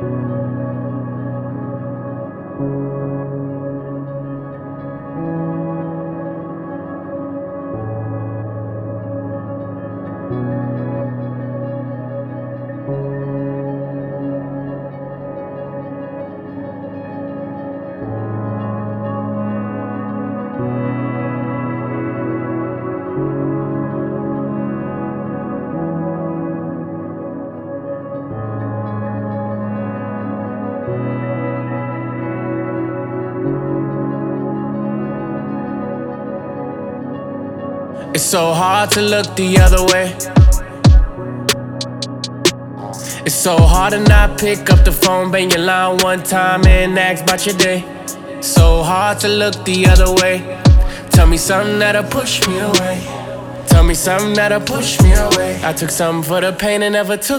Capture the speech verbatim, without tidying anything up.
It's so hard to look the other way. It's so hard to not pick up the phone, bang your line one time and ask about your day. So hard to look the other way. Tell me something that'll push me away. Tell me something that'll push me away. I took something for the pain and never took